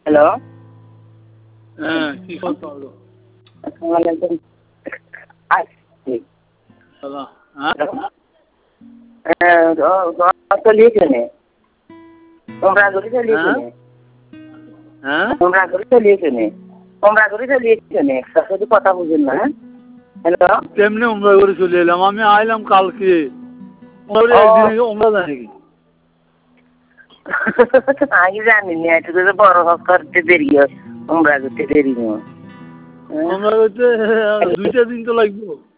Hello, হ্যাঁ কি কথা হলো? আসসালামু আলাইকুম। আসছি। চলিয়েছে নে তোমরা করে চলিয়েছে নে তোমরা করে চলিয়েছে নে তোমরা করে চলিয়েছে নে সাথে কথা বুঝুন না। হ্যালো, কেমনে উমরা করে চলে এলাম? আমি আইলাম কালকে, একদিন উমরা জানি কি আমি জানি না, একটু করে বড় হক করতে দেরি হয়, তোমরা করতে দেরি হয়। উমরা করতে 2টা দিন তো লাগবে।